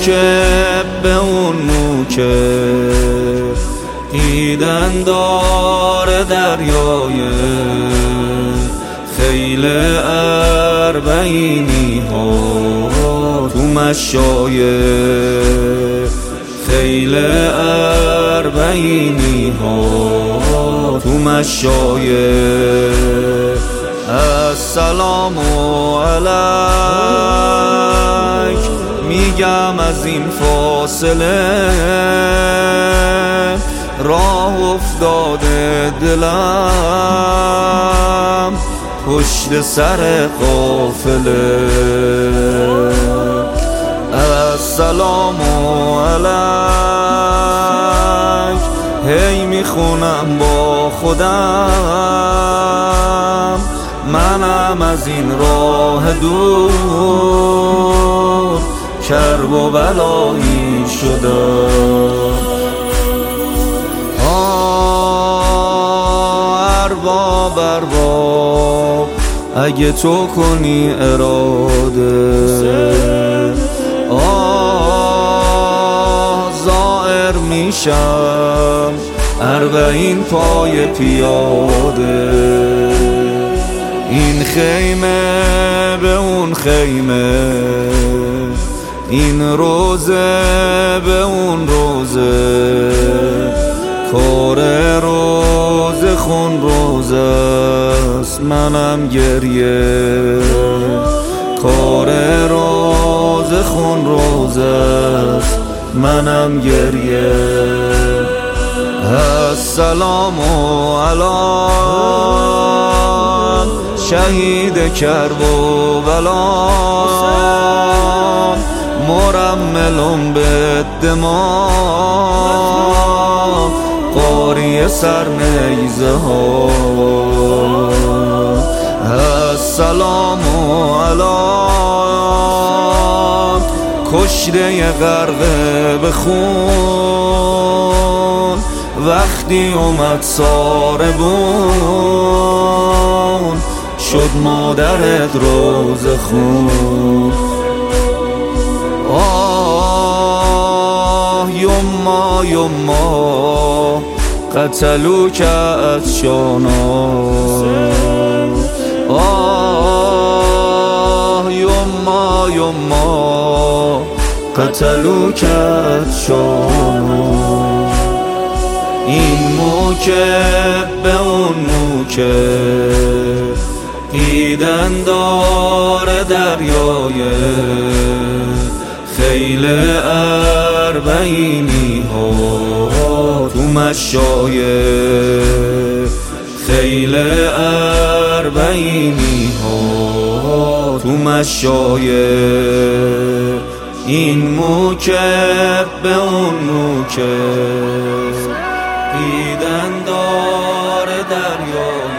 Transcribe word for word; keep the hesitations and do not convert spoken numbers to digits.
موکب به اون موکب دیدن داره دریای خیل اربعینی ها تو مشایخ خیل اربعینی ها تو مشایخ السلام علیک میگم از این فاصله راه افتاده دلم پشت سر قافله السلام علیک هی میخونم با خودم منم از این راه دور کرب و بلایی شدم آه ارباب ارباب اگه تو کنی اراده آه زائر میشم اربعین پای پیاده این خیمه به اون خیمه این روزه به اون روزه کار روزه خون روزه است منم گریه کار روزه خون روزه است منم گریه السلام علیکم شهید کرب و بلام مرملم به دماغ قاری سرنیزه ها السلام علیکم کشته غرقه به خون وقتی اومد ساربون شد مادرت روز خون آه یما یما قتلو که از شانا آه یما یما قتلو که از شانا این موکب به اون موکب دیدن داره دریای خیل اربعینی ها تو مشایخ خیل اربعینی ها تو مشایخ این موکب به اون موکب دیدن داره دریای